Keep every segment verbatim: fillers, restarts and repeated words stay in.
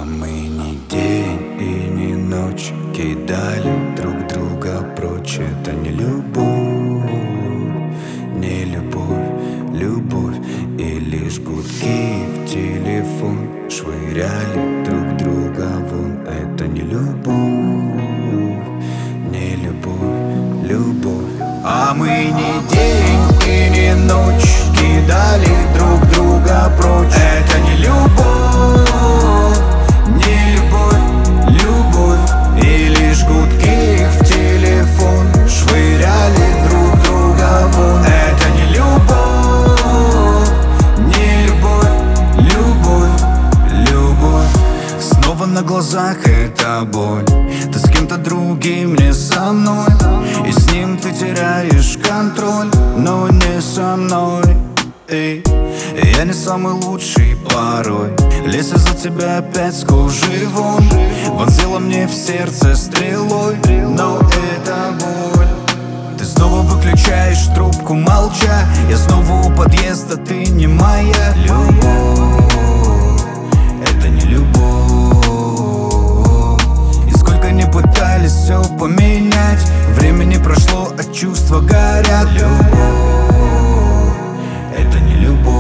мы не день и не ночь, кидали друг друга прочь. Это не любовь, не любовь, любовь. И лишь гудки в телефон швыряли друг друга вон. Это не любовь, не любовь, любовь. А мы не день и не ночь, кидали друг друга прочь. Это не любовь, не любовь, любовь. И лишь гудки в телефон швыряли друг друга вон. Это не любовь, не любовь, любовь, любовь. Снова на глазах эта боль. Ты с кем-то другим, не со мной. И с ним ты теряешь контроль, но не со мной. Эй, я не самый лучший порой. Лезь из-за тебя опять с кожи вон. Вонзила мне в сердце стрелой, но это боль. Ты снова выключаешь трубку, молча. Я снова у подъезда, ты не моя любовь. Это не любовь. И сколько не пытались все поменять, времени прошло, а чувства горят. Любовь, это не любовь.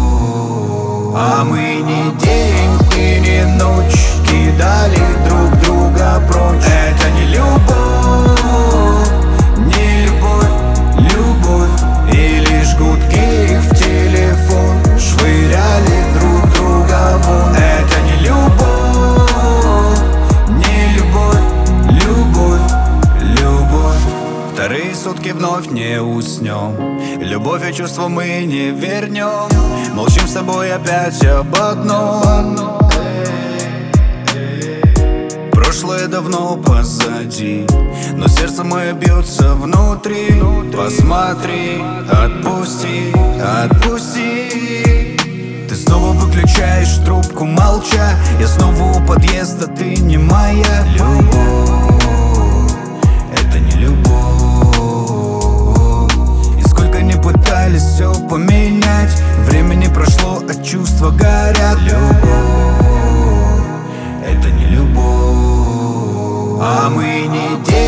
А мы не день и не ночь, кидали друг друга прочь. Это не любовь, не любовь, любовь. И лишь гудки в телефон швыряли друг друга вон. Это не любовь, не любовь, любовь, любовь. Вторые сутки вновь не уснем. Любовь и чувства мы не вернем. Молчим с тобой опять об одном. Прошлое давно позади, но сердце мое бьется внутри. Посмотри, отпусти, отпусти. Ты снова выключаешь трубку, молча. Я снова у подъезда, ты не моя любовь. Это не любовь. И сколько не пытались все поменять, времени прошло, а чувства горят. Любовь, это не любовь. А мы не дети.